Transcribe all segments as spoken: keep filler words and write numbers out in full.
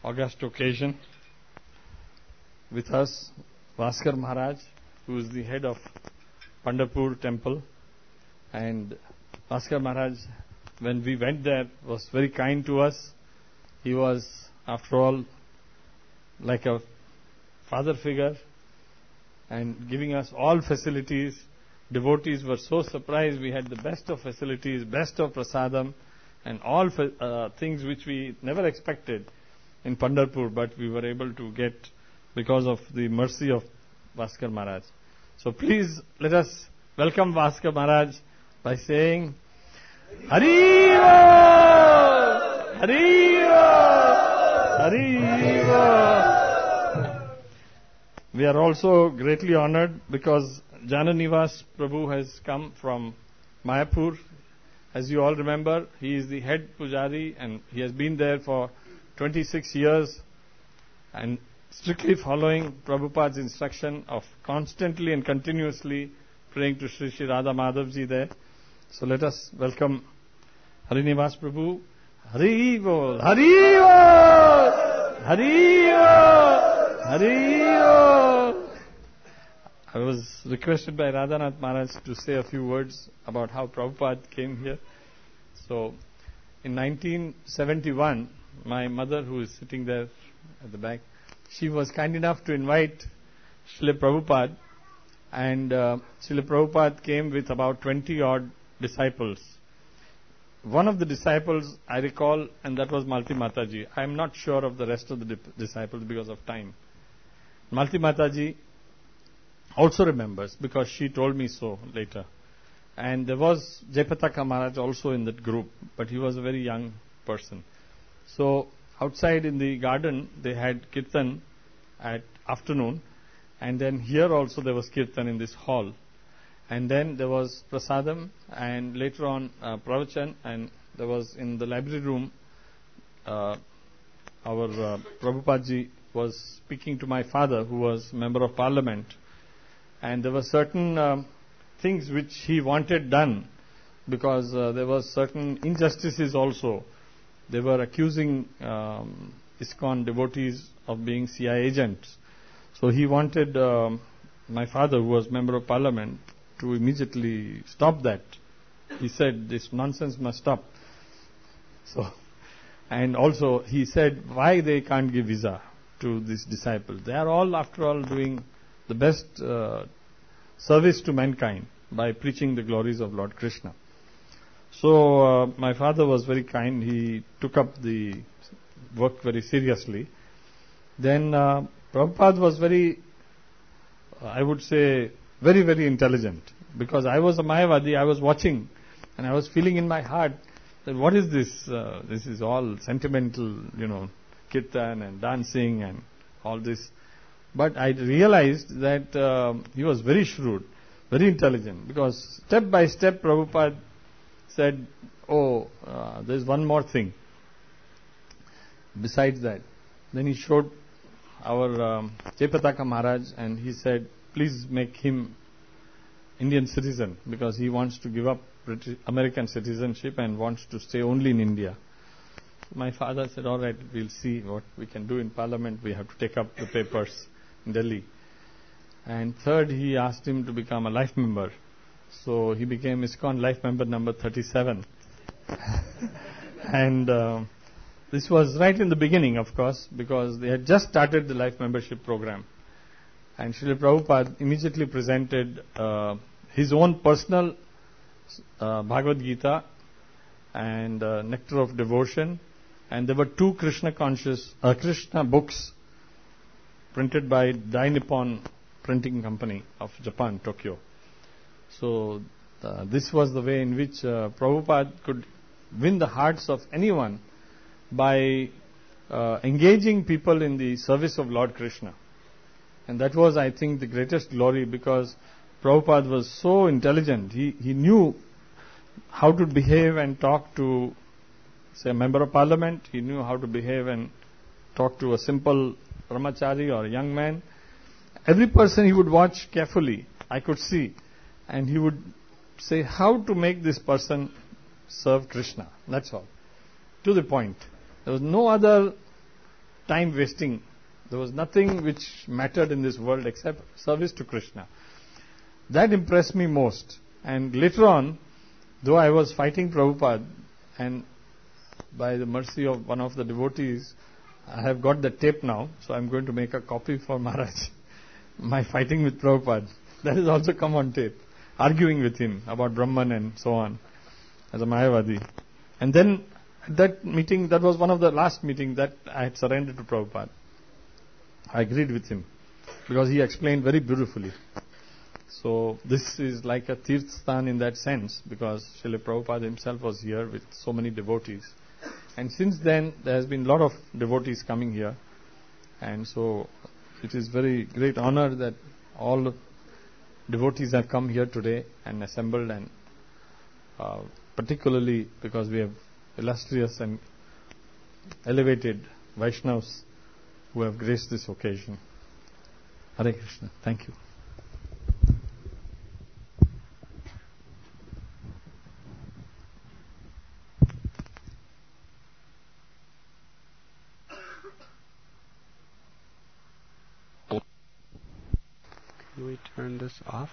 august occasion. With us, Bhaskar Maharaj, who is the head of Pandharpur temple. And Bhaskar Maharaj, when we went there, was very kind to us. He was, after all, like a father figure and giving us all facilities. Devotees were so surprised. We had the best of facilities, best of prasadam, and all uh, things which we never expected in Pandharpur, but we were able to get because of the mercy of Bhaskar Maharaj. So please let us welcome Bhaskar Maharaj by saying Hari Bol! Hari Bol! Hari Bol! We are also greatly honored because Jananivas Prabhu has come from Mayapur. As you all remember, he is the head pujari and he has been there for twenty-six years and strictly following Prabhupada's instruction of constantly and continuously praying to Sri Sri Radha Madhavji there. So let us welcome Harinivas Prabhu. Hari Bol! Hari Bol! Hari Bol! Hari Bol! I was requested by Radhanath Maharaj to say a few words about how Prabhupada came here. So, in nineteen seventy-one, my mother, who is sitting there at the back, she was kind enough to invite Srila Prabhupada, and uh, Srila Prabhupada came with about twenty odd disciples. One of the disciples I recall, and that was Malti Mataji. I am not sure of the rest of the di- disciples because of time. Malti Mataji also remembers because she told me so later. And there was Jayapataka Maharaj also in that group, but he was a very young person. So outside in the garden they had kirtan at afternoon, and then here also there was kirtan in this hall. And then there was prasadam, and later on uh, pravachan, and there was in the library room uh, our uh, Prabhupada was speaking to my father, who was member of parliament. And there were certain uh, things which he wanted done because uh, there were certain injustices also. They were accusing um, ISKCON devotees of being C I A agents. So he wanted um, my father, who was member of parliament, to immediately stop that. He said, this nonsense must stop. So, and also he said, why they can't give visa to these disciples? They are all, after all, doing the best uh, service to mankind by preaching the glories of Lord Krishna. So uh, my father was very kind. He took up the work very seriously. Then uh, Prabhupada was very, uh, I would say, very, very intelligent. Because I was a Mayavadi, I was watching and I was feeling in my heart that what is this? Uh, this is all sentimental, you know, kirtan and dancing and all this. But I realized that uh, he was very shrewd, very intelligent, because step by step Prabhupada said, oh, uh, there is one more thing besides that. Then he showed our um, Jayapataka Maharaj and he said, please make him Indian citizen, because he wants to give up British American citizenship and wants to stay only in India. My father said, all right, we'll see what we can do in parliament. We have to take up the papers in Delhi. And third, he asked him to become a life member. So he became ISKCON life member number thirty-seven. And uh, this was right in the beginning, of course, because they had just started the life membership program. And Srila Prabhupada immediately presented uh, his own personal uh, Bhagavad Gita and uh, Nectar of Devotion. And there were two Krishna conscious, uh, Krishna books printed by Dai Nippon Printing Company of Japan, Tokyo. So uh, this was the way in which uh, Prabhupada could win the hearts of anyone by uh, engaging people in the service of Lord Krishna. And that was, I think, the greatest glory, because Prabhupada was so intelligent. He, he knew how to behave and talk to, say, a member of parliament. He knew how to behave and talk to a simple brahmachari or a young man. Every person he would watch carefully, I could see. And he would say how to make this person serve Krishna. That's all. To the point. There was no other time wasting. There was nothing which mattered in this world except service to Krishna. That impressed me most. And later on, though I was fighting Prabhupada, and by the mercy of one of the devotees, I have got the tape now, so I'm going to make a copy for Maharaj. My fighting with Prabhupada. That has also come on tape. Arguing with him about Brahman and so on, as a Mayavadi. And then, at that meeting, that was one of the last meetings that I had surrendered to Prabhupada. I agreed with him, because he explained very beautifully. So, this is like a Tirtha in that sense, because Srila Prabhupada himself was here with so many devotees. And since then, there has been a lot of devotees coming here. And so, it is very great honor that all devotees have come here today and assembled, and uh, particularly because we have illustrious and elevated Vaishnavas who have graced this occasion. Hare Krishna. Thank you. Can we turn this off?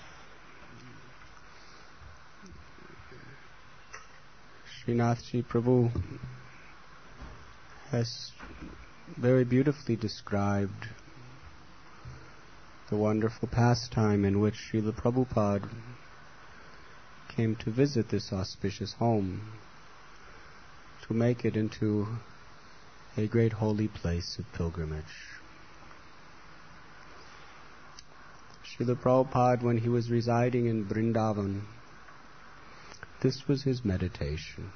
Srinathji Prabhu has very beautifully described the wonderful pastime in which Srila Prabhupada came to visit this auspicious home, to make it into a great holy place of pilgrimage. Srila Prabhupada, when he was residing in Vrindavan, this was his meditation.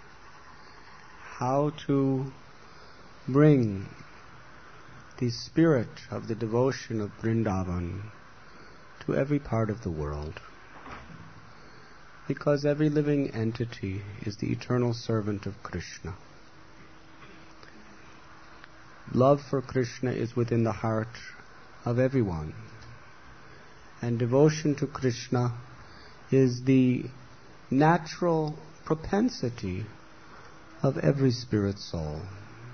How to bring the spirit of the devotion of Vrindavan to every part of the world. Because every living entity is the eternal servant of Krishna. Love for Krishna is within the heart of everyone. And devotion to Krishna is the natural propensity of every spirit soul.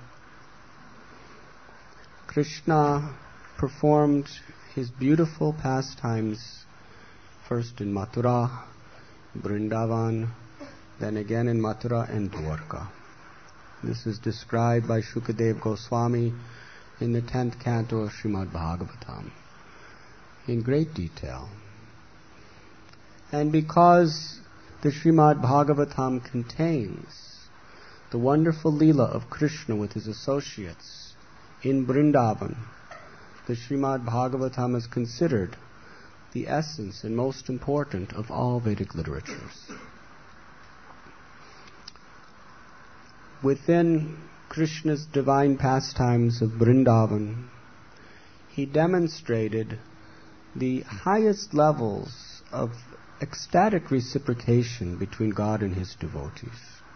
Krishna performed his beautiful pastimes first in Mathura, Vrindavan, then again in Mathura and Dwarka. This is described by Shukadev Goswami in the tenth canto of Srimad Bhagavatam in great detail. And because the Srimad Bhagavatam contains the wonderful Leela of Krishna with his associates in Vrindavan, the Srimad Bhagavatam is considered the essence and most important of all Vedic literatures. Within Krishna's divine pastimes of Vrindavan, he demonstrated the highest levels of ecstatic reciprocation between God and his devotees.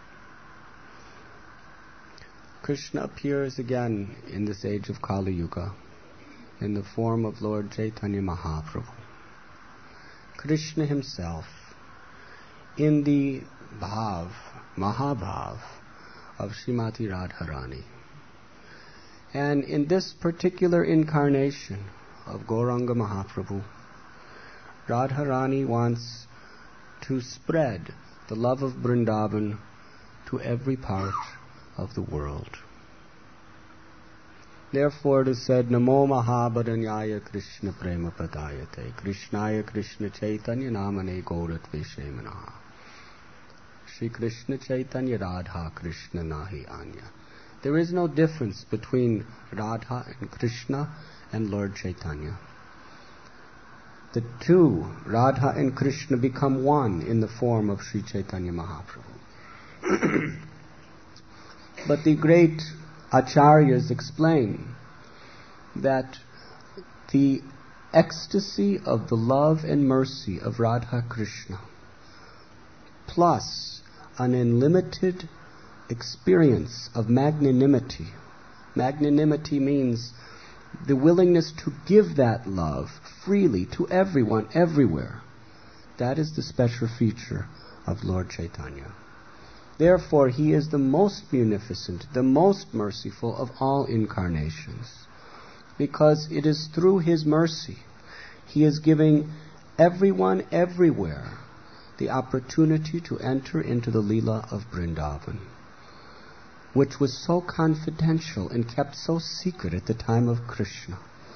Krishna appears again in this age of Kali Yuga in the form of Lord Chaitanya Mahaprabhu. Krishna himself, in the bhav, Mahabhav of Srimati Radharani. And in this particular incarnation of Gauranga Mahaprabhu, Radharani wants to spread the love of Vrindavan to every part of the world. Therefore it is said, Namo Mahabharanyaya Krishna Prema Padayate Krishnaya Krishna Chaitanya Namane Gauratve Shemanaha Shri Krishna Chaitanya Radha Krishna Nahi Anya. There is no difference between Radha and Krishna and Lord Chaitanya. The two, Radha and Krishna, become one in the form of Sri Chaitanya Mahaprabhu. But the great Acharyas explain that the ecstasy of the love and mercy of Radha Krishna plus an unlimited experience of magnanimity. Magnanimity means the willingness to give that love freely to everyone, everywhere. That is the special feature of Lord Chaitanya. Therefore, he is the most munificent, the most merciful of all incarnations, because it is through his mercy he is giving everyone everywhere the opportunity to enter into the Leela of Vrindavan, which was so confidential and kept so secret at the time of Krishna.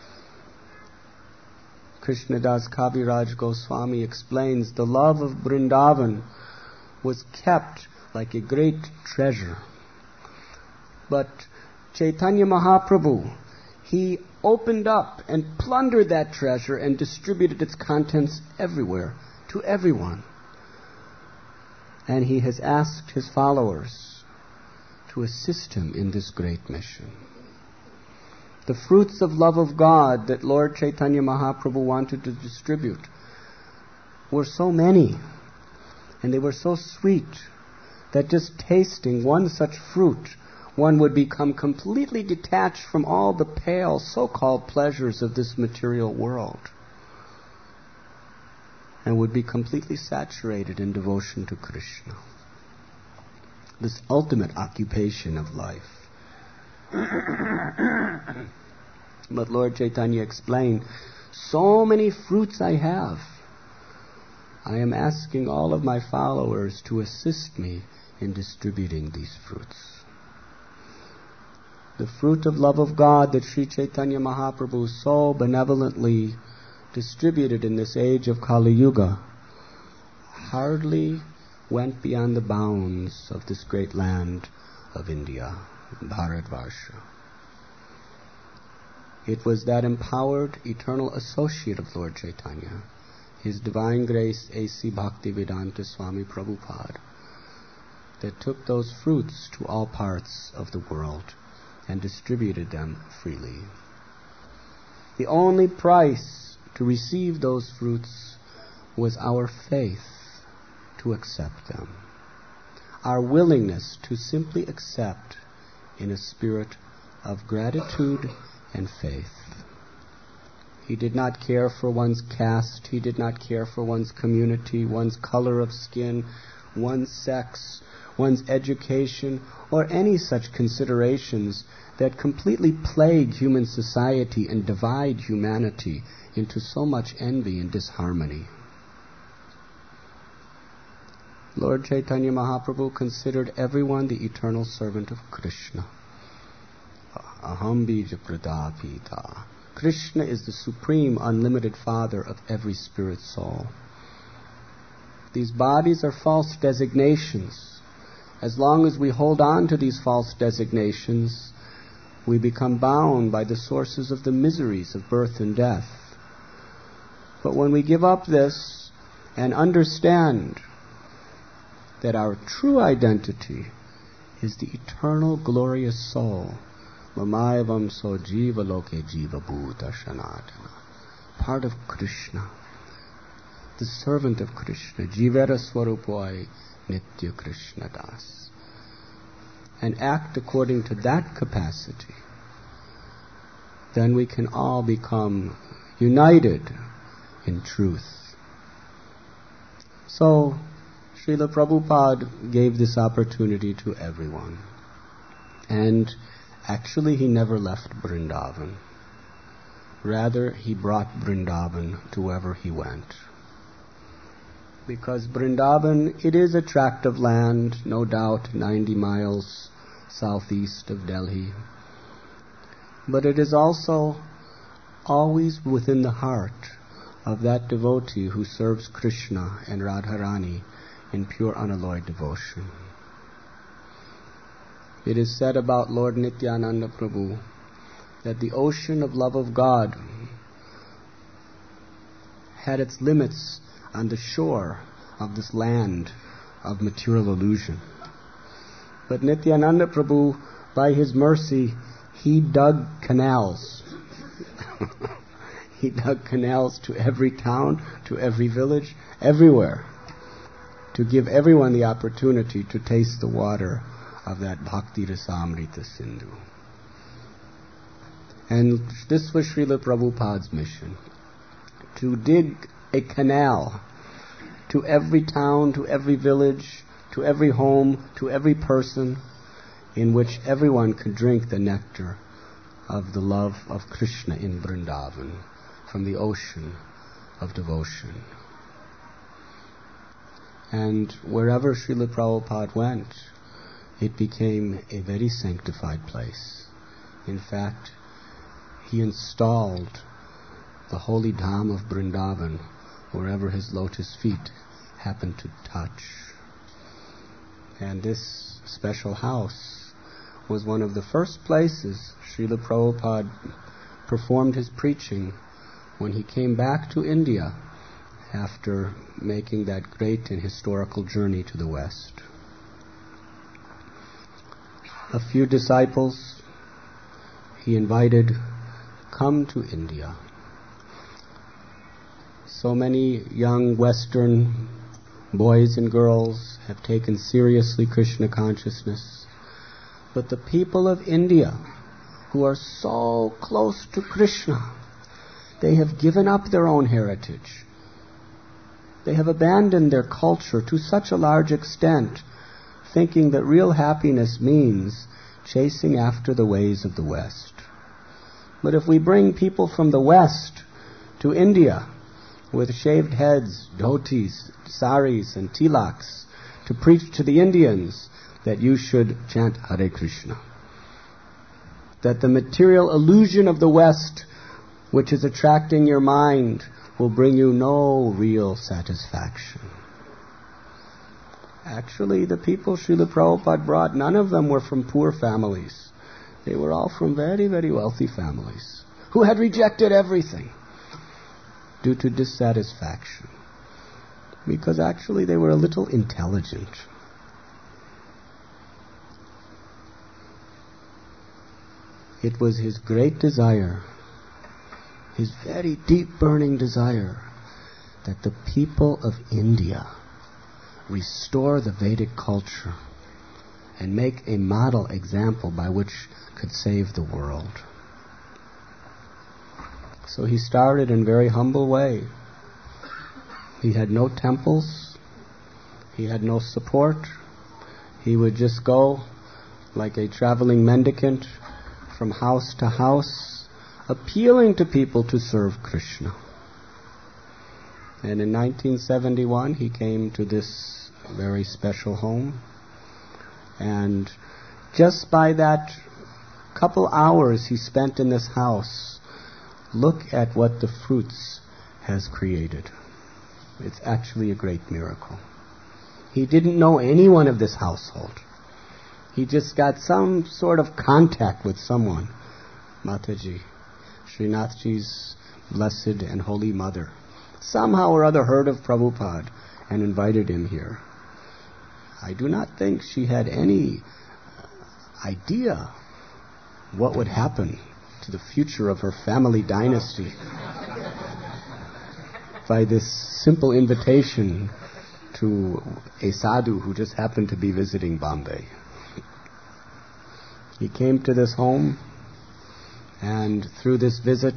Krishnadas Kaviraj Goswami explains the love of Vrindavan was kept like a great treasure. But Chaitanya Mahaprabhu, he opened up and plundered that treasure and distributed its contents everywhere, to everyone. And he has asked his followers to assist him in this great mission. The fruits of love of God that Lord Chaitanya Mahaprabhu wanted to distribute were so many, and they were so sweet, that just tasting one such fruit, one would become completely detached from all the pale so-called pleasures of this material world, and would be completely saturated in devotion to Krishna. This ultimate occupation of life. But Lord Chaitanya explained, so many fruits I have. I am asking all of my followers to assist me in distributing these fruits. The fruit of love of God that Sri Chaitanya Mahaprabhu so benevolently distributed in this age of Kali Yuga hardly went beyond the bounds of this great land of India, Bharatvarsha. It was that empowered eternal associate of Lord Chaitanya, His Divine Grace A C Bhaktivedanta Swami Prabhupada, that took those fruits to all parts of the world and distributed them freely. The only price to receive those fruits was our faith to accept them, our willingness to simply accept in a spirit of gratitude and faith. He did not care for one's caste, he did not care for one's community, one's color of skin, one's sex, one's education, or any such considerations that completely plague human society and divide humanity into so much envy and disharmony. Lord Chaitanya Mahaprabhu considered everyone the eternal servant of Krishna. Aham bija pradapita. Krishna is the supreme, unlimited Father of every spirit soul. These bodies are false designations. As long as we hold on to these false designations, we become bound by the sources of the miseries of birth and death. But when we give up this and understand that our true identity is the eternal glorious soul, Mamayavam so jiva loke jiva bhuta sanatana, part of Krishna, the servant of Krishna, jivera swarupoi nitya Krishna das, and act according to that capacity, then we can all become united in truth. So, Srila Prabhupada gave this opportunity to everyone. And actually he never left Vrindavan. Rather, he brought Vrindavan to wherever he went. Because Vrindavan, it is a tract of land, no doubt ninety miles southeast of Delhi. But it is also always within the heart of that devotee who serves Krishna and Radharani in pure unalloyed devotion. It is said about Lord Nityananda Prabhu that the ocean of love of God had its limits on the shore of this land of material illusion. But Nityananda Prabhu, by his mercy, he dug canals. He dug canals to every town, to every village, everywhere, to give everyone the opportunity to taste the water of that Bhakti Rasamrita Sindhu. And this was Srila Prabhupada's mission, to dig a canal to every town, to every village, to every home, to every person, in which everyone could drink the nectar of the love of Krishna in Vrindavan from the ocean of devotion. And wherever Srila Prabhupada went, it became a very sanctified place. In fact, he installed the holy dham of Vrindavan wherever his lotus feet happened to touch. And this special house was one of the first places Srila Prabhupada performed his preaching when he came back to India after making that great and historical journey to the West. A few disciples he invited, come to India. So many young Western boys and girls have taken seriously Krishna consciousness. But the people of India, who are so close to Krishna, they have given up their own heritage. They have abandoned their culture to such a large extent, thinking that real happiness means chasing after the ways of the West. But if we bring people from the West to India with shaved heads, dhotis, saris, and tilaks to preach to the Indians that you should chant Hare Krishna, that the material illusion of the West, which is attracting your mind, will bring you no real satisfaction. Actually, the people Srila Prabhupada brought, none of them were from poor families. They were all from very, very wealthy families who had rejected everything due to dissatisfaction, because actually they were a little intelligent. It was his great desire, his very deep burning desire, that the people of India restore the Vedic culture and make a model example by which could save the world. So he started in a very humble way. He had no temples. He had no support. He would just go like a traveling mendicant from house to house, appealing to people to serve Krishna. And in nineteen seventy-one, he came to this very special home. And just by that couple hours he spent in this house, look at what the fruits has created. It's actually a great miracle. He didn't know anyone of this household. He just got some sort of contact with someone. Mataji, Srinathji's blessed and holy mother, somehow or other heard of Prabhupada and invited him here. I do not think she had any idea what would happen to the future of her family dynasty by this simple invitation to a sadhu who just happened to be visiting Bombay. He came to this home, and through this visit,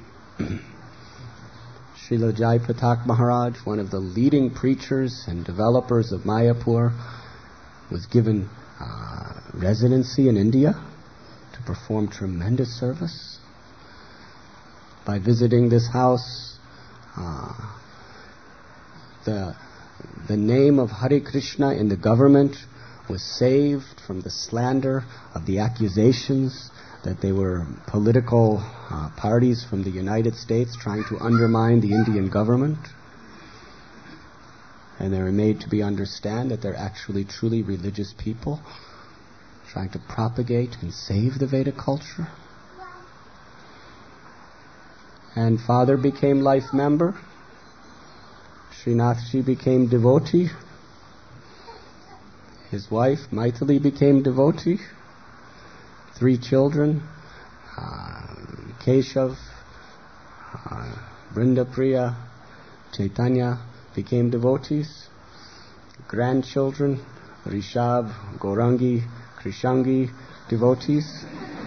Srila Jai Pratak Maharaj, one of the leading preachers and developers of Mayapur, was given uh, residency in India to perform tremendous service. By visiting this house, uh, the, the name of Hare Krishna in the government was saved from the slander of the accusations that they were political uh, parties from the United States trying to undermine the Indian government. And they were made to be understand that they're actually truly religious people trying to propagate and save the Vedic culture. And father became life member. Srinathji became devotee. His wife, Maithili, became devotee. Three children, uh, Keshav, uh, Brindapriya, Chaitanya, became devotees. Grandchildren, Rishabh, Gaurangi, Krishangi, devotees.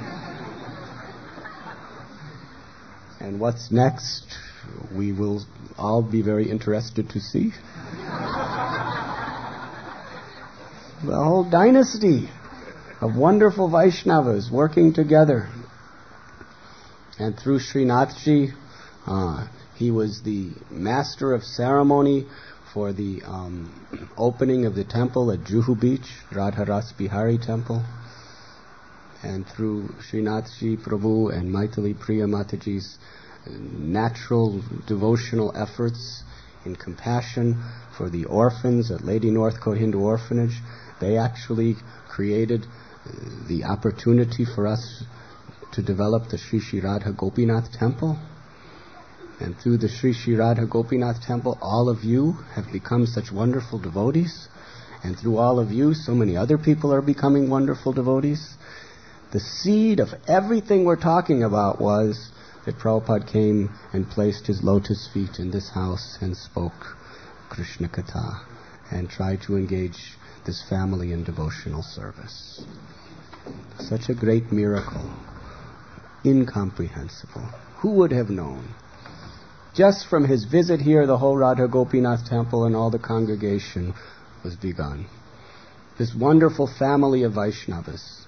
And what's next, we will all be very interested to see. The whole dynasty of wonderful Vaishnavas working together. And through Srinathji, uh, he was the master of ceremony for the um, opening of the temple at Juhu Beach, Radha Ras Bihari temple. And through Srinathji Prabhu and Maithili Priya Mataji's natural devotional efforts in compassion for the orphans at Lady Northcote Hindu Orphanage, they actually created the opportunity for us to develop the Sri Sri Radha Gopinath Temple. And through the Sri Sri Radha Gopinath Temple, all of you have become such wonderful devotees. And through all of you, so many other people are becoming wonderful devotees. The seed of everything we're talking about was that Prabhupada came and placed his lotus feet in this house and spoke Krishna Katha and tried to engage this family in devotional service. Such a great miracle. Incomprehensible. Who would have known? Just from his visit here, the whole Radha Gopinath temple and all the congregation was begun. This wonderful family of Vaishnavas.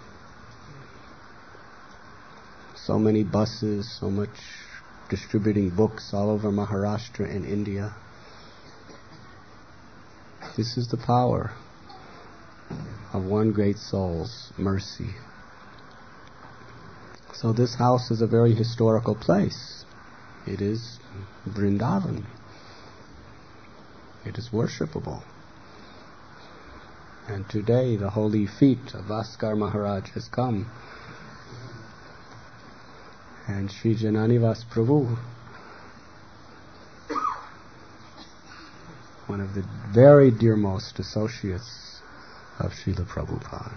So many buses, so much distributing books all over Maharashtra and India. This is the power of one great soul's mercy. So this house is a very historical place. It is Vrindavan. It is worshipable. And today the holy feet of Bhaskar Maharaj has come. And Sri Jananivas Prabhu, one of the very dearmost associates of Srila Prabhupada.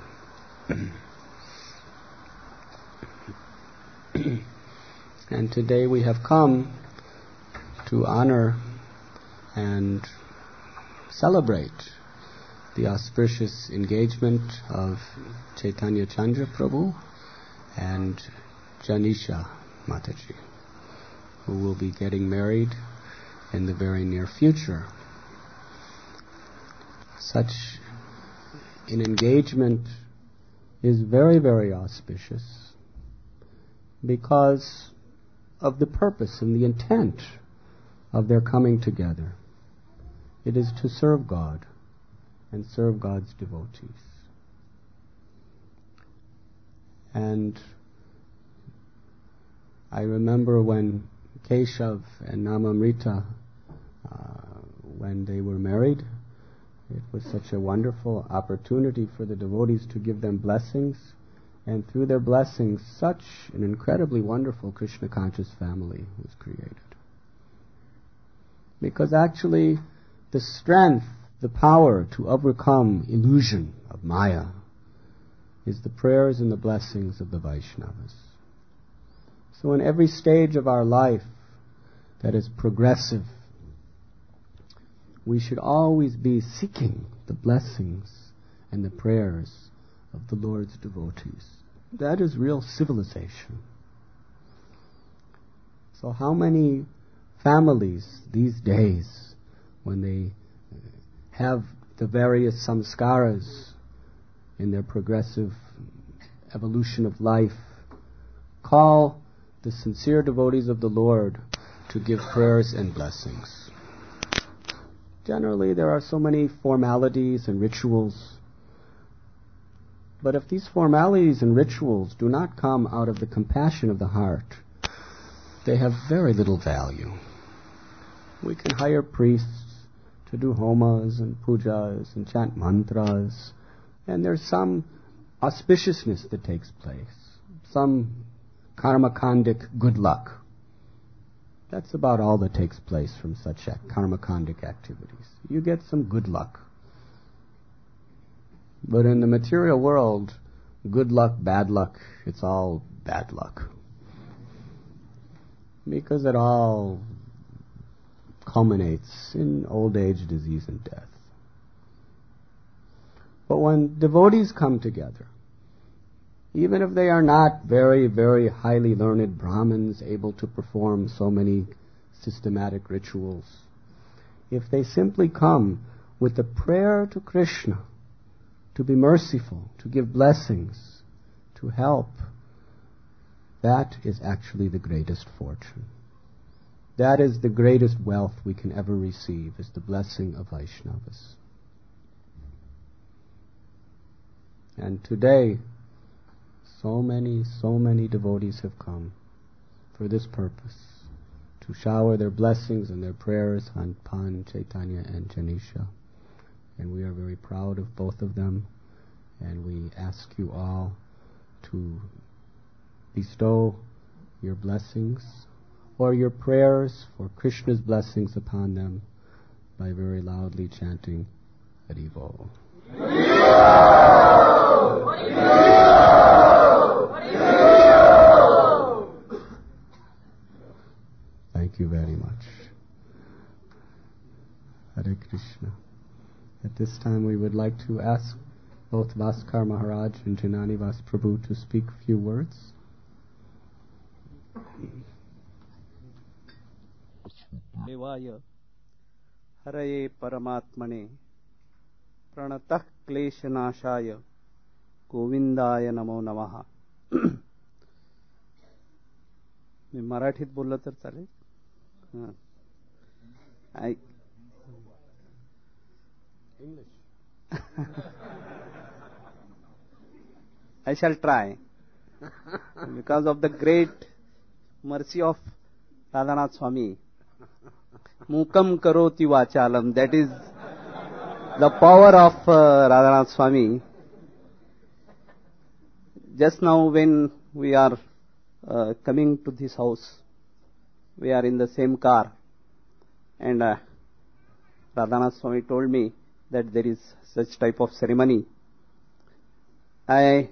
And today we have come to honor and celebrate the auspicious engagement of Chaitanya Chandra Prabhu and Janisha Mataji, who will be getting married in the very near future. Such an engagement is very, very auspicious because of the purpose and the intent of their coming together. It is to serve God and serve God's devotees. And I remember when Keshav and Namamrita, uh, when they were married, it was such a wonderful opportunity for the devotees to give them blessings. And through their blessings, such an incredibly wonderful Krishna conscious family was created. Because actually, the strength, the power to overcome illusion of Maya is the prayers and the blessings of the Vaishnavas. So in every stage of our life that is progressive, we should always be seeking the blessings and the prayers of the Lord's devotees. That is real civilization. So how many families these days, when they have the various samskaras in their progressive evolution of life, call the sincere devotees of the Lord to give prayers and blessings. Generally, there are so many formalities and rituals. But if these formalities and rituals do not come out of the compassion of the heart, they have very little value. We can hire priests to do homas and pujas and chant mantras, and there's some auspiciousness that takes place, some karmakandic good luck. That's about all that takes place from such karmakandic activities. You get some good luck. But in the material world, good luck, bad luck, it's all bad luck. Because it all culminates in old age, disease, and death. But when devotees come together, even if they are not very, very highly learned Brahmins able to perform so many systematic rituals, if they simply come with a prayer to Krishna to be merciful, to give blessings, to help, that is actually the greatest fortune. That is the greatest wealth we can ever receive, is the blessing of Vaishnavas. And today, so many, so many devotees have come for this purpose, to shower their blessings and their prayers on Pan, Chaitanya and Janisha. And we are very proud of both of them, and we ask you all to bestow your blessings or your prayers for Krishna's blessings upon them by very loudly chanting Haribol. Thank you very much. Hare Krishna. At this time we would like to ask both Bhaskar Maharaj and Janani Vas Prabhu to speak a few words. देवाय हरये परमात्मने प्रणतः क्लेशनाशाय गोविंदाय नमो नमः. मी मराठीत बोललं तर चालेल? हां. I English. I shall try. Because of the great mercy of Radhanath Swami. Mukam karoti vachalam. That is the power of uh, Radhanath Swami. Just now when we are uh, coming to this house, we are in the same car, and uh, Radhanath Swami told me that there is such type of ceremony. I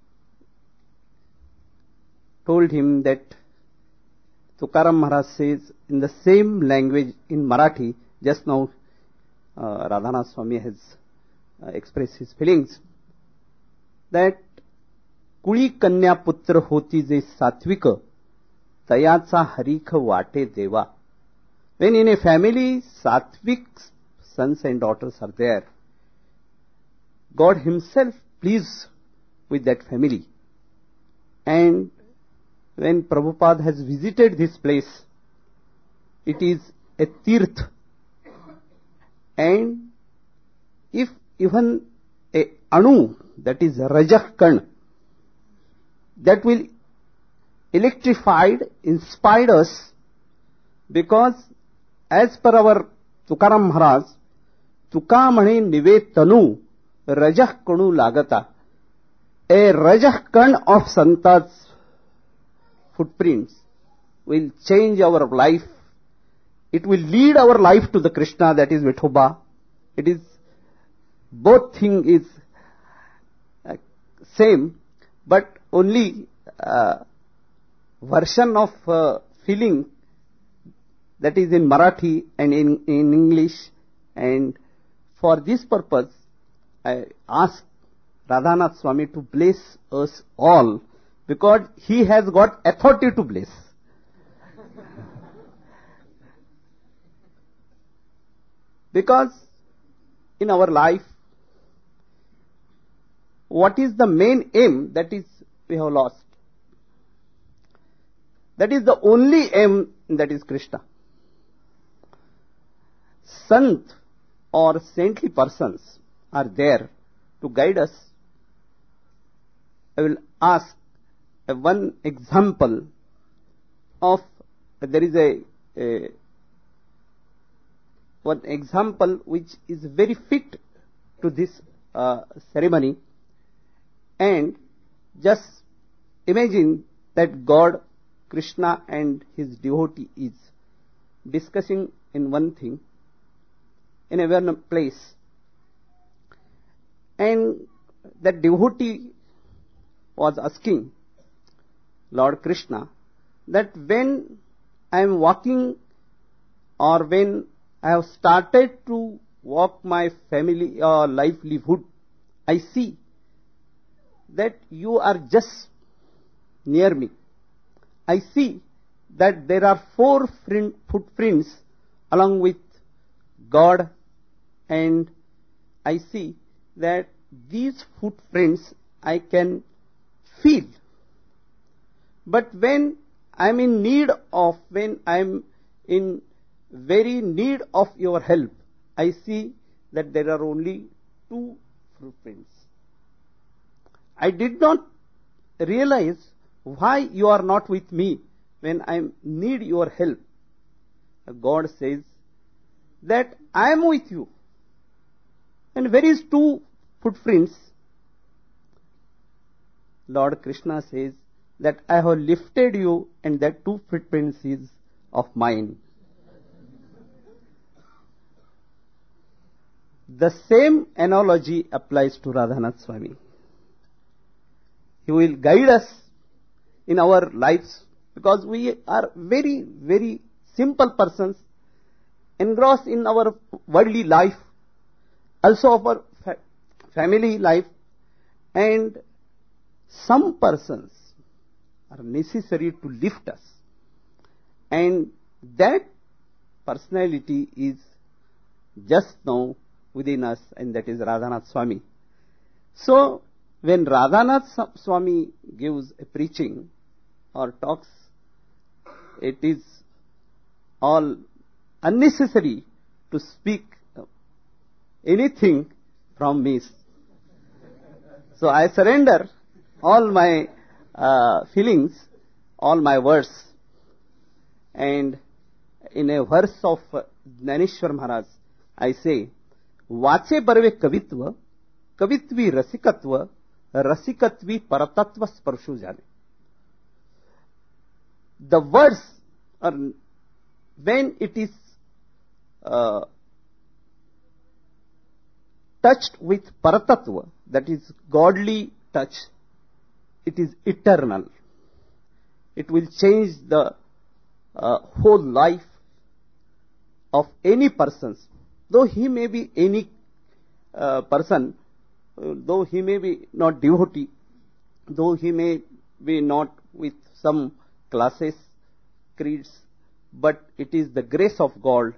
told him that Tukaram Maharaj says in the same language in Marathi. Just now uh, Radhanath Swami has uh, expressed his feelings that कुळी कन्या पुत्र होती जे सात्विक तयाचा हरीख वाटे देवा. When in a family sattvic sons and daughters are there, God himself pleased with that family. And when Prabhupada has visited this place, it is a tirth. And if even a anu, that is rajah kan, that will electrified, inspired us, because as per our Tukaram Maharaj, Tuka म्हणे निवे तनु rajah kanu lagata. A rajah kan of Santa's footprints will change our life. It will lead our life to the Krishna, that is Vithoba. It is, both thing is uh, same, but only uh, version of uh, feeling that is in Marathi and in, in English. And for this purpose, I ask Radhanath Swami to bless us all, because he has got authority to bless. Because in our life, what is the main aim? That is, we have lost. That is the only aim, that is Krishna. Sant or saintly persons are there to guide us. I will ask uh, one example of, uh, there is a, a one example which is very fit to this uh, ceremony. And just imagine that God, Krishna and his devotee is discussing in one thing, in a one place. And that devotee was asking Lord Krishna that when I am walking, or when I have started to walk my family or uh, livelihood, I see that you are just near me. I see that there are four footprints along with God, and I see that these footprints I can feel. But when I am in need of, when I am in very need of your help, I see that there are only two footprints. I did not realize why you are not with me when I need your help. God says that I am with you. And where is two footprints? Lord Krishna says that I have lifted you and that two footprints is of mine. The same analogy applies to Radhanath Swami. He will guide us in our lives because we are very, very simple persons engrossed in our worldly life, also our fa- family life, and some persons are necessary to lift us. And that personality is just now within us, and that is Radhanath Swami. So, when Radhanath Swami gives a preaching or talks, it is all unnecessary to speak anything from me. So I surrender all my uh, feelings, all my words. And in a verse of Jnaneshwar Maharaj, I say, वाचे बरवे कवित्व, कवित्वी रसिकत्व, रसिकत्वी परतत्व स्पर्शो जाने. The words are, when it is uh, touched with paratatva, that is godly touch, it is eternal. It will change the uh, whole life of any person. Though he may be any uh, person, uh, though he may be not devotee, though he may be not with some classes, creeds, but it is the grace of God,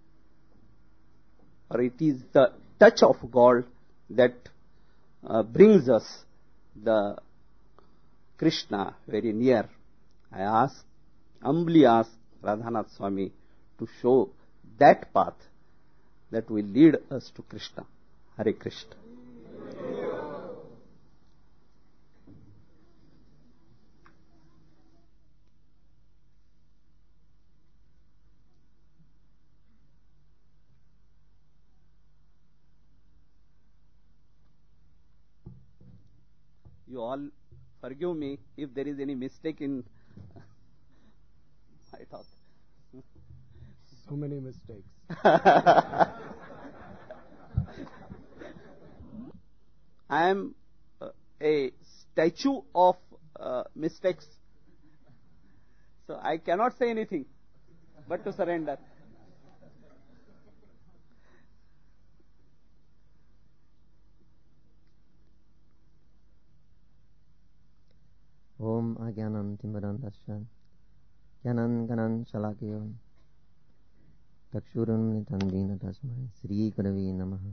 or it is the touch of God that uh, brings us the Krishna very near. I ask, humbly ask Radhanath Swami to show that path that will lead us to Krishna. Hare Krishna. You all forgive me if there is any mistake in my talk. So many mistakes. I am uh, a statue of uh, mistakes. So I cannot say anything but to surrender. Om Agyanam Timbarandasya Gyanan Ganan Shalakyo Takshuram Nitandina Tasmai Sri Guravi Namaha.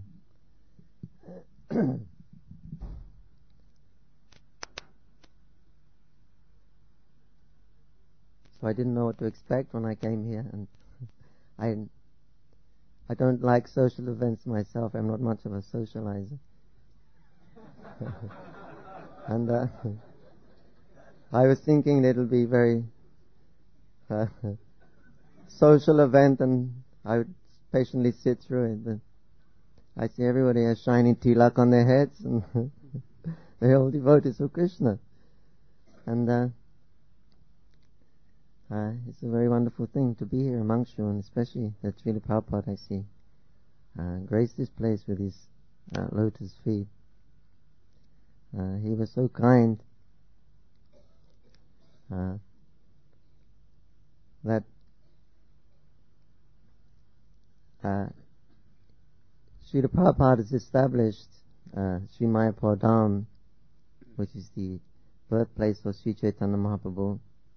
So I didn't know what to expect when I came here, and I I don't like social events myself. I'm not much of a socializer. and uh, I was thinking that it'll be very uh, social event, and I would patiently sit through it. But I see everybody has shiny tilak on their heads, and they're all devotees of Krishna. And uh, uh, it's a very wonderful thing to be here amongst you, and especially that Srila Prabhupada, I see, uh, graced this place with his uh, lotus feet. Uh, he was so kind uh, that uh, Srila Prabhupada has established uh, Sri Mayapur Dham, which is the birthplace for Sri Chaitanya Mahaprabhu,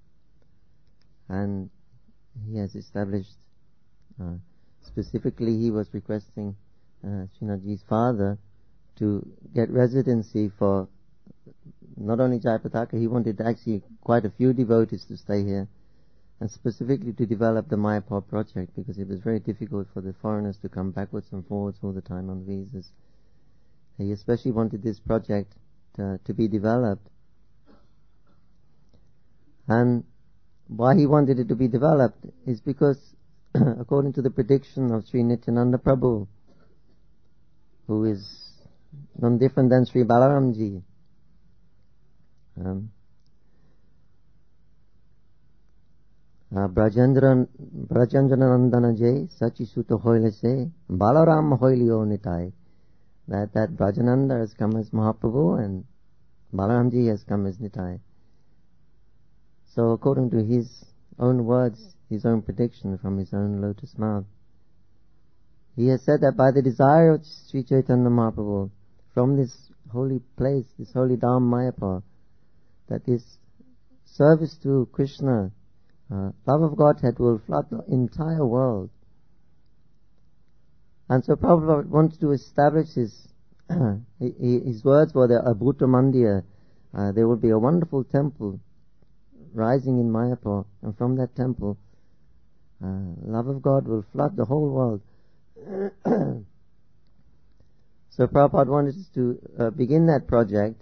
and he has established, uh, specifically he was requesting uh, Srinathji's father to get residency for not only Jayapataka, he wanted actually quite a few devotees to stay here, and specifically to develop the Mayapur project, because it was very difficult for the foreigners to come backwards and forwards all the time on visas. He especially wanted this project to, to be developed. And why he wanted it to be developed is because, according to the prediction of Sri Nityananda Prabhu, who is none different than Sri Balaramji, um, uh, Brajendra Nandana Jay Sachi Sutta Hoile Se Balaram Hoilio Nitai, that that Brajananda has come as Mahaprabhu and Balaramji has come as Nitai. So according to his own words, his own prediction from his own lotus mouth, he has said that by the desire of Sri Chaitanya Mahaprabhu, from this holy place, this holy Dham Mayapur, that this service to Krishna, uh, love of Godhead, will flood the entire world. And so Prabhupada wants to establish his, his words were the Abhuta Mandir, uh, there will be a wonderful temple rising in Mayapur, and from that temple, uh, love of God will flood the whole world. So Prabhupada wanted to uh, begin that project,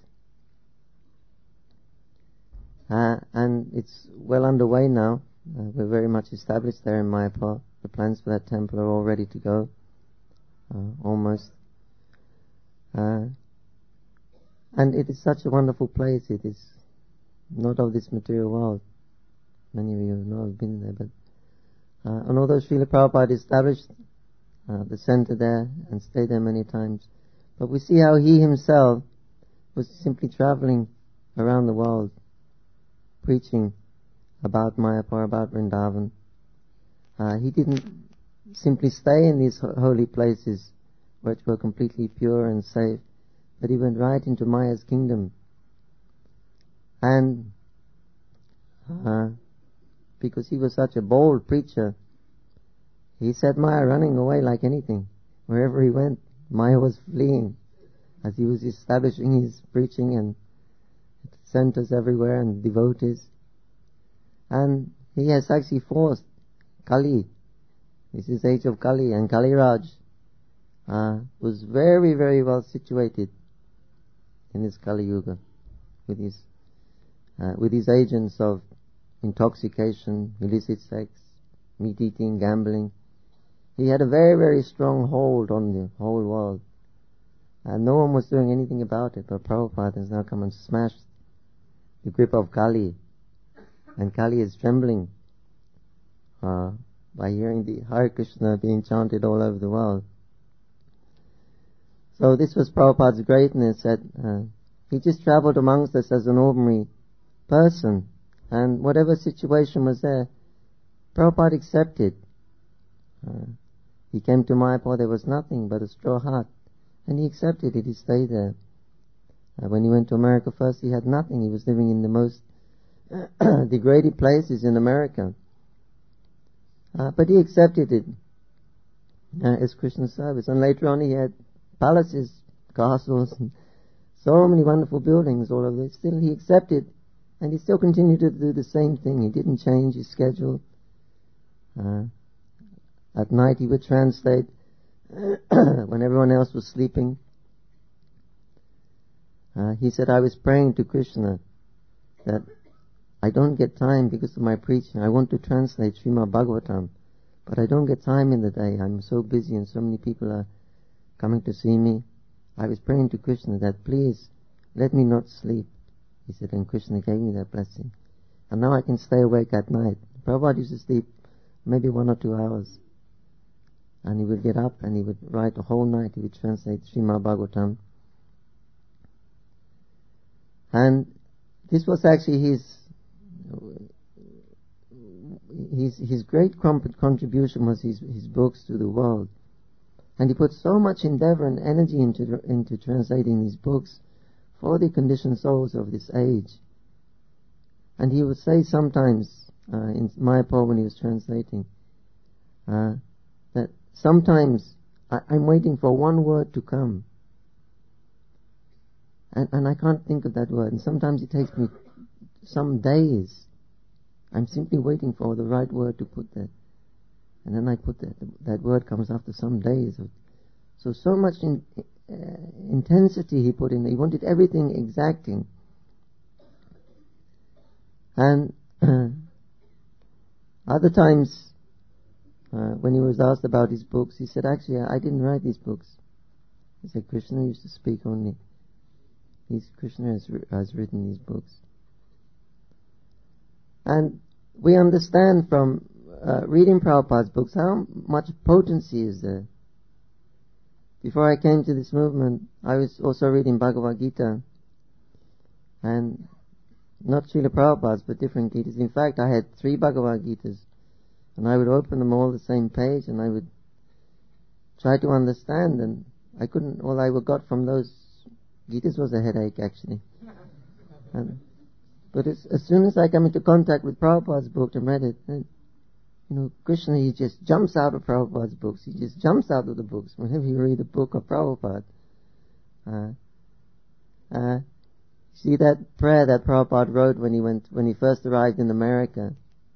uh, and it's well underway now. Uh, we're very much established there in Mayapur. The plans for that temple are all ready to go, uh, almost. Uh, and it is such a wonderful place. It is not of this material world. Many of you know have been there, but uh, and although Srila Prabhupada established uh, the center there and stayed there many times, but we see how he himself was simply traveling around the world, preaching about Mayapur, about Vrindavan. Uh, he didn't simply stay in these ho- holy places, which were completely pure and safe, but he went right into Maya's kingdom. And uh, because he was such a bold preacher, he set Maya running away like anything. Wherever he went, Maya was fleeing as he was establishing his preaching and centers everywhere and devotees. And he has actually forced Kali, this is age of Kali, and Kali Raj uh, was very, very well situated in this Kali Yuga with his Uh, with his agents of intoxication, illicit sex, meat eating, gambling. He had a very, very strong hold on the whole world. And no one was doing anything about it, but Prabhupada has now come and smashed the grip of Kali. And Kali is trembling uh, by hearing the Hare Krishna being chanted all over the world. So this was Prabhupada's greatness, that uh, he just traveled amongst us as an ordinary person, and whatever situation was there, Prabhupada accepted. Uh, he came to Mayapur, there was nothing but a straw hut, and he accepted it, he stayed there. Uh, when he went to America first, he had nothing, he was living in the most degraded places in America. Uh, but he accepted it uh, as Krishna service, and later on he had palaces, castles, and so many wonderful buildings all over there. Still he accepted. And he still continued to do the same thing. He didn't change his schedule. Uh, at night he would translate when everyone else was sleeping. Uh, he said, I was praying to Krishna that I don't get time because of my preaching. I want to translate Srimad Bhagavatam, but I don't get time in the day. I'm so busy and so many people are coming to see me. I was praying to Krishna that please let me not sleep. He said, and Krishna gave me that blessing. And now I can stay awake at night. Prabhupada used to sleep maybe one or two hours. And he would get up and he would write the whole night. He would translate Srimad Bhagavatam. And this was actually his his his great contribution was his, his books to the world. And he put so much endeavor and energy into into translating these books for the conditioned souls of this age. And he would say sometimes, uh, in Mayapur when he was translating, uh, that sometimes I, I'm waiting for one word to come. and, and I can't think of that word. And sometimes it takes me some days. I'm simply waiting for the right word to put there. And then I put that. That word comes after some days. So, so much in, uh, intensity he put in. He wanted everything exacting. And uh, other times, uh, when he was asked about his books, he said, actually, I didn't write these books. He said, Krishna used to speak only. He's, Krishna has, has written these books. And we understand from uh, reading Prabhupada's books how much potency is there. Before I came to this movement, I was also reading Bhagavad Gita. And not Srila Prabhupada's, but different Gitas. In fact, I had three Bhagavad Gitas. And I would open them all the same page, and I would try to understand, and I couldn't, all I got from those Gitas was a headache, actually. And, but as, as soon as I come into contact with Prabhupada's book and read it, then, you know, Krishna, he just jumps out of Prabhupada's books. He just jumps out of the books whenever you read a book of Prabhupada. Uh, uh, see that prayer that Prabhupada wrote when he went, when he first arrived in America?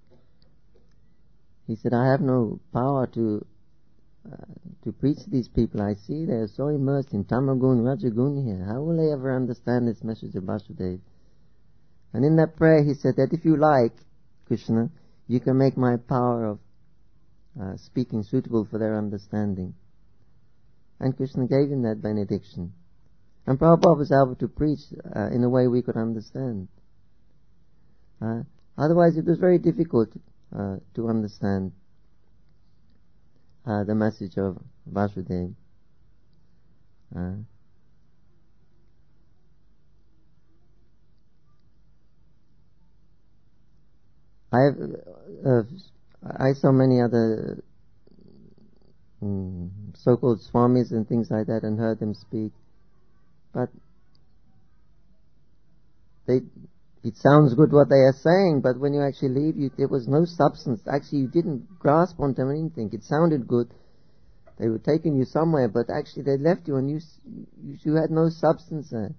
He said, I have no power to uh, to preach to these people. I see they are so immersed in Tamagun, Rajagun here. How will they ever understand this message of Vasudeva? And in that prayer he said that if you like, Krishna, you can make my power of uh, speaking suitable for their understanding. And Krishna gave him that benediction. And Prabhupada was able to preach uh, in a way we could understand. Uh, otherwise it was very difficult uh, to understand uh, the message of Vasudeva. Uh, I have, uh, I saw many other um, so-called swamis and things like that and heard them speak, but they, it sounds good what they are saying, but when you actually leave, you, there was no substance. Actually, you didn't grasp onto anything. It sounded good. They were taking you somewhere, but actually they left you and you, you, you had no substance there.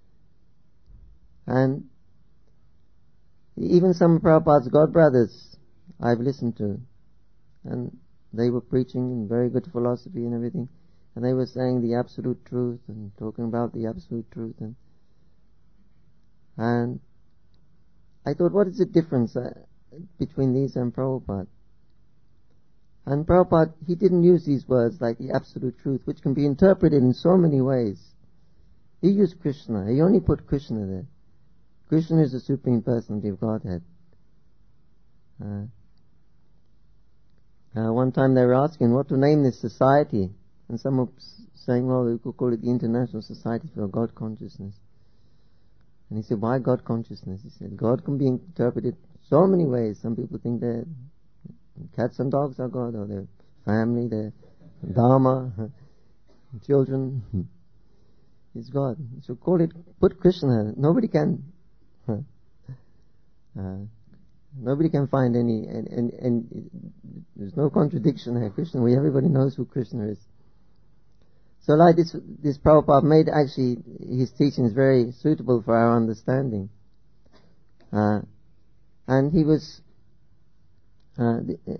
And even some of Prabhupada's godbrothers I've listened to, and they were preaching in very good philosophy and everything, and they were saying the absolute truth and talking about the absolute truth, and and I thought, what is the difference uh, between these and Prabhupada? And Prabhupada, he didn't use these words like the absolute truth, which can be interpreted in so many ways. He used Krishna. He only put Krishna there. Krishna is the Supreme Personality of Godhead. Uh, uh, one time they were asking what to name this society, and some were saying, well, we could call it the International Society for God Consciousness. And he said, why God Consciousness? He said, God can be interpreted so many ways. Some people think that cats and dogs are God, or their family, their Dharma, children is God. So call it, put Krishna. Nobody can Uh, nobody can find any, and, and, and there's no contradiction here. Krishna, we everybody knows who Krishna is. So like this, this Prabhupada made actually his teachings very suitable for our understanding. Uh, and he was, uh,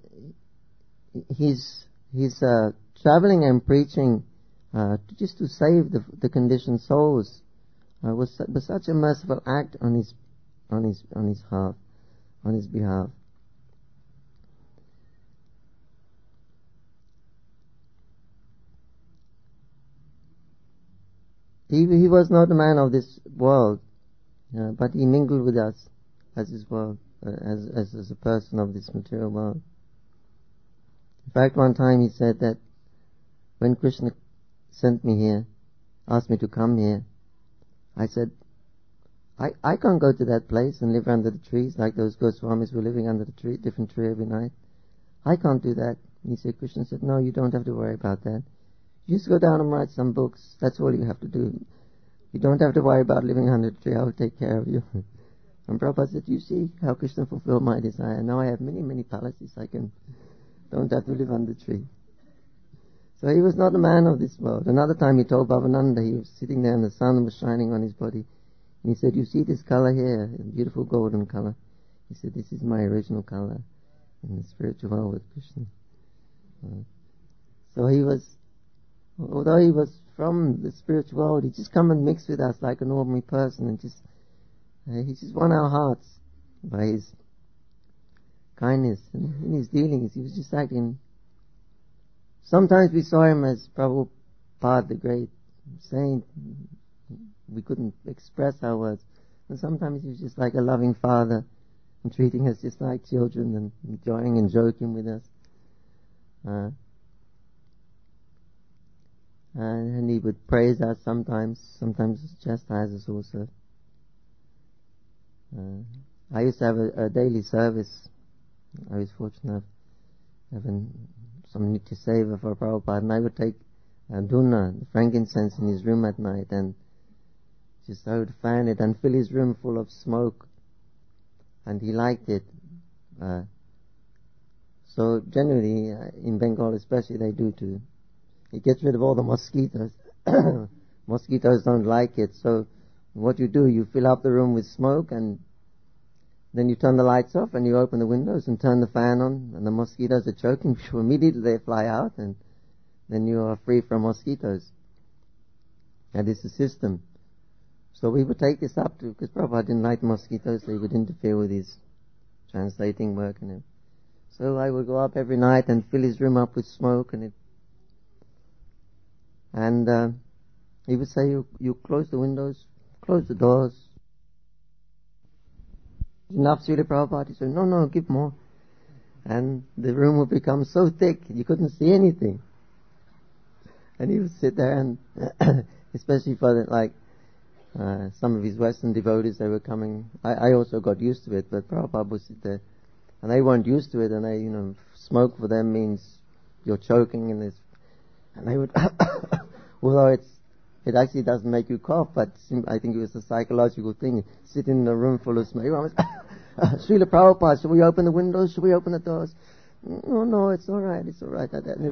he's, he's, uh, traveling and preaching, uh, just to save the, the conditioned souls, uh, was, was such a merciful act on his on his on his behalf, on his behalf. He he was not a man of this world, uh, but he mingled with us as his world, uh, as, as as a person of this material world. In fact, one time he said that when Krishna sent me here, asked me to come here, I said, I, I can't go to that place and live under the trees like those Goswamis were living under the tree, different tree every night. I can't do that. And he said, Krishna said, no, you don't have to worry about that. You just go down and write some books. That's all you have to do. You don't have to worry about living under the tree. I will take care of you. And Prabhupada said, you see how Krishna fulfilled my desire. Now I have many, many palaces. I can, don't have to live under the tree. So he was not a man of this world. Another time he told Bhavananda, he was sitting there and the sun was shining on his body. And he said, you see this color here, a beautiful golden color. He said, this is my original color in the spiritual world with Krishna. Uh, so he was, although he was from the spiritual world, he just come and mix with us like an ordinary person and just, uh, he just won our hearts by his kindness and in his dealings. He was just acting. Sometimes we saw him as Prabhupada, the great saint. We couldn't express our words. And sometimes he was just like a loving father and treating us just like children and enjoying and joking with us. Uh, and, and he would praise us sometimes, sometimes chastise us also. Uh, I used to have a, a daily service. I was fortunate of having some Nitya Seva for Prabhupada, and I would take uh, Dhuna, the frankincense, in his room at night, and just I would fan it and fill his room full of smoke, and he liked it. Uh, so generally, uh, in Bengal especially, they do too. It gets rid of all the mosquitoes. Mosquitoes don't like it, so what you do, you fill up the room with smoke, and then you turn the lights off and you open the windows and turn the fan on, and the mosquitoes are choking. Immediately they fly out, and then you are free from mosquitoes. That is the system. So we would take this up to, because Prabhupada didn't like mosquitoes, so he would interfere with his translating work and everything. So I would go up every night and fill his room up with smoke, and it, and uh, he would say, you, you close the windows, close the doors. Enough, Srila Prabhupada. He said, no, no, give more. And the room would become so thick, you couldn't see anything. And he would sit there and, especially for the, like, uh, some of his Western devotees, they were coming. I, I also got used to it, but Prabhupada would sit there. And they weren't used to it, and they, you know, smoke for them means you're choking, and there's, and they would, although it's, it actually doesn't make you cough, but I think it was a psychological thing. Sitting in a room full of smoke. Srila Prabhupada, should we open the windows? Should we open the doors? No, no, it's all right. It's all right.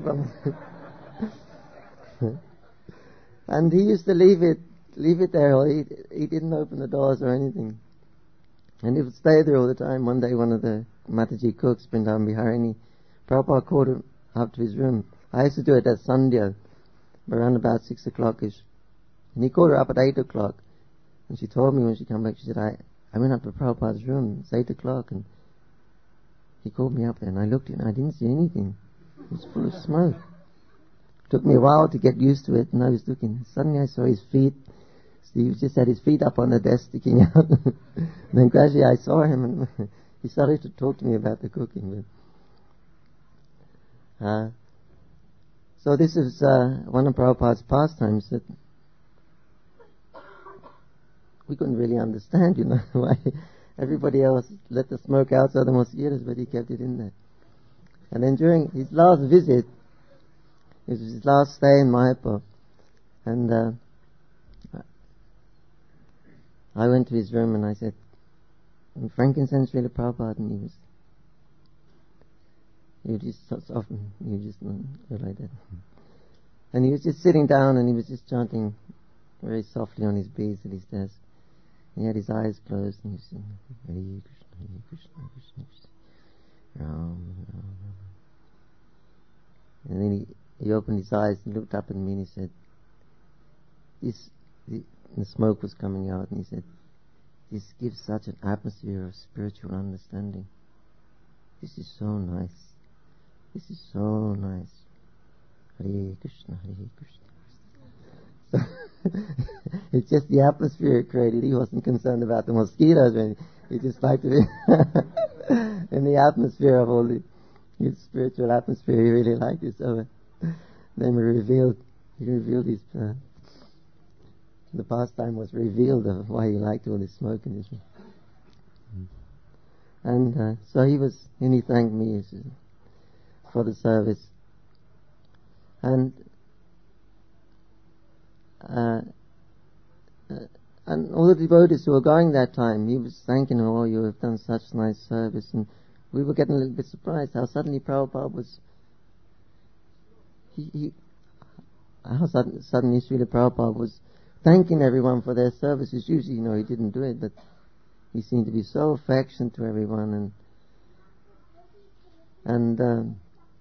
And he used to leave it, leave it there. He, he didn't open the doors or anything. And he would stay there all the time. One day, one of the Mataji cooks, Vrindavan Biharini, Prabhupada called him up to his room. I used to do it at Sandhya, around about six o'clock-ish. And he called her up at eight o'clock. And she told me when she came back, she said, I, I went up to Prabhupada's room. It's eight o'clock. And he called me up there. And I looked in and I didn't see anything. It was full of smoke. It took me a while to get used to it. And I was looking. Suddenly I saw his feet. So he just had his feet up on the desk sticking out. And then gradually I saw him. And he started to talk to me about the cooking. But, uh, so this is uh, one of Prabhupada's pastimes that we couldn't really understand, you know, why everybody else let the smoke out so the mosquitoes, but he kept it in there. And then during his last visit, it was his last stay in Mayapur, and uh, I went to his room and I said, frankincense Srila Prabhupada, and he was, he was just so soften, he was just uh, like that. And he was just sitting down and he was just chanting very softly on his beads at his desk. He had his eyes closed and he was saying, Hare Krishna, Hare Krishna, Krishna Krishna, Ram, Ram, Ram. And then he, he opened his eyes and looked up at me and he said, this, the, the smoke was coming out, and he said, this gives such an atmosphere of spiritual understanding. This is so nice. This is so nice. Hare Krishna, Hare Krishna. So it's just the atmosphere it created. He wasn't concerned about the mosquitoes. When he just liked it in the atmosphere of all the his spiritual atmosphere. He really liked it. So uh, then we revealed, he revealed his, uh, the pastime was revealed of why he liked all this smoke in his room. And uh, so he was, and he thanked me for the service. And uh, uh, and all the devotees who were going that time, he was thanking them, oh, you have done such nice service. And we were getting a little bit surprised how suddenly Prabhupada was, he, he how sudden, suddenly Srila Prabhupada was thanking everyone for their services. Usually, you know, he didn't do it, but he seemed to be so affectionate to everyone, and and um,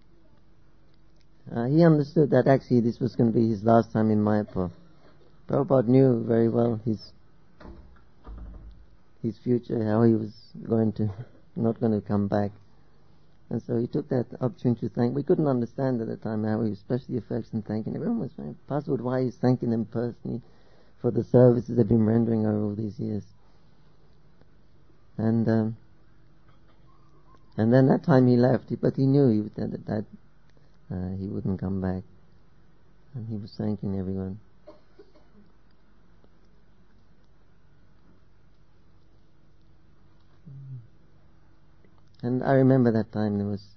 uh, he understood that actually this was going to be his last time in Mayapur. Prabhupada knew very well his his future, how he was going to not going to come back, and so he took that opportunity to thank. We couldn't understand at the time how he was especially affectionate thanking. Everyone was very puzzled why he's thanking them personally for the services they've been rendering over all these years. And um, and then that time he left, but he knew he, that, that uh, he wouldn't come back, and he was thanking everyone. And I remember that time there was,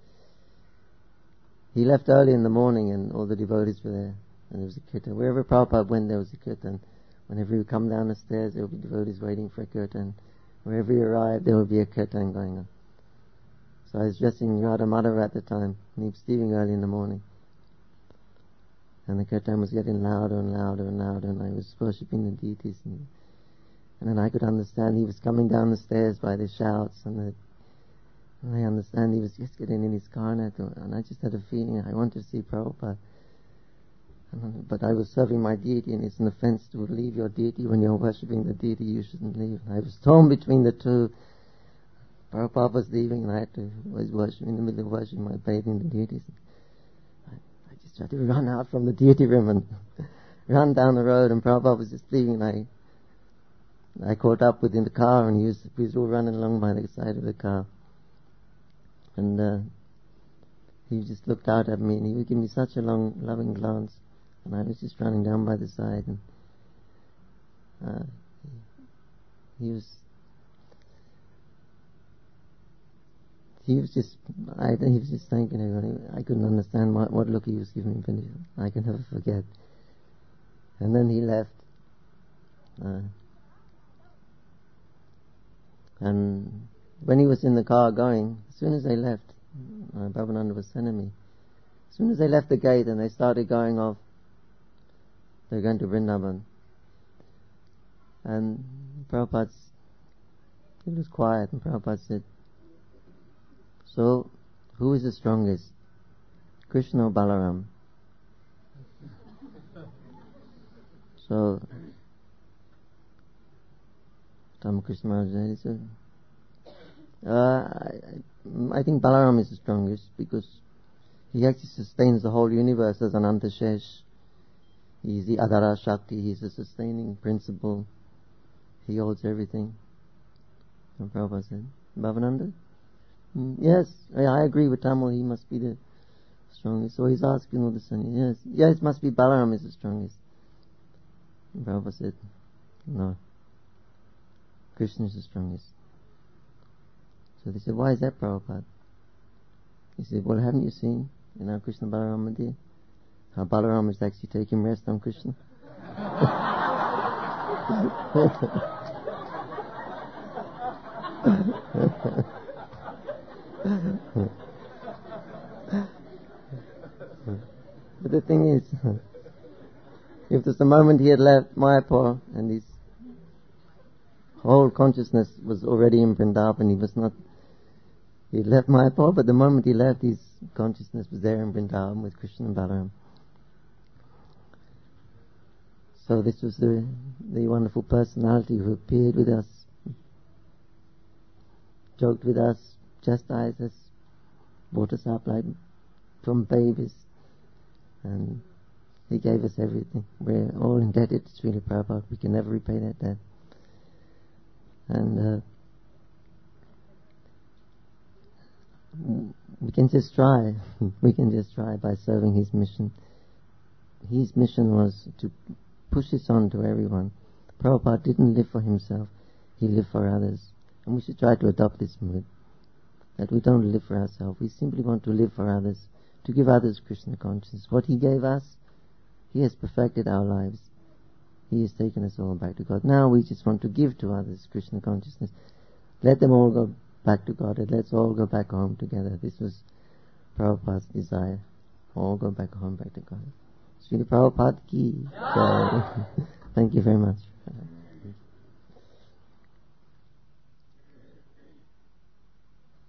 he left early in the morning and all the devotees were there, and there was a kirtan. Wherever Prabhupada went there was a kirtan. Whenever he would come down the stairs there would be devotees waiting for a kirtan. Wherever he arrived there would be a kirtan going on. So I was dressing Radha Madhava at the time, and he was leaving early in the morning. And the kirtan was getting louder and louder and louder, and I was worshipping the deities. And, and then I could understand he was coming down the stairs by the shouts, and the And I understand he was just getting in his car, and I, thought, and I just had a feeling I wanted to see Prabhupada. And, but I was serving my deity, and it's an offense to leave your deity when you're worshipping the deity. You shouldn't leave. And I was torn between the two. Prabhupada was leaving, and I had to was worshiping in the middle of worshiping, my bathing the deities. I, I just tried to run out from the deity room and run down the road, and Prabhupada was just leaving. And I I caught up with him in the car, and he was we was all running along by the side of the car. And uh, he just looked out at me, and he would give me such a long, loving glance. And I was just running down by the side, and uh, he was, he was just, I, he was just thanking everyone. I couldn't understand what, what look he was giving me, but I can never forget. And then he left, uh, and when he was in the car going, as soon as they left, uh, Bhavananda was sending me. As soon as they left the gate and they started going off, they were going to Vrindavan. And Prabhupada, it was quiet, and Prabhupada said, "So, who is the strongest, Krishna or Balaram?" So, Ramakrishna Maharaj said, Uh, I, I think Balaram is the strongest because he actually sustains the whole universe as Ananta Shesh. He's the Adara Shakti, he's the sustaining principle. He holds everything. And Prabhupada said, Bhavananda? Mm, yes, I, I agree with Tamil, he must be the strongest. So he's asking all the son, yes, yes, it must be Balaram is the strongest. And Prabhupada said, no, Krishna is the strongest. So they said, why is that, Prabhupada? He said, well, haven't you seen in our Krishna Balaram Mandir how Balaram is actually taking rest on Krishna? But the thing is, if there's the moment he had left Mayapur and his whole consciousness was already in Vrindavan, he was not, he left Mayapur, but the moment he left, his consciousness was there in Vrindavan with Krishna and Balaram. So this was the the wonderful personality who appeared with us, joked with us, chastised us, brought us up like from babies, and he gave us everything. We're all indebted to Srila Prabhupada. We can never repay that debt. And uh, we can just try. we can just try by serving his mission. His mission was to push this on to everyone. Prabhupada didn't live for himself. He lived for others. And we should try to adopt this mood. That we don't live for ourselves. We simply want to live for others. To give others Krishna consciousness. What he gave us, he has perfected our lives. He has taken us all back to God. Now we just want to give to others Krishna consciousness. Let them all go back to God. And let's all go back home together. This was Prabhupada's desire. All go back home, back to God. Srila Prabhupada ki jai. Thank you very much.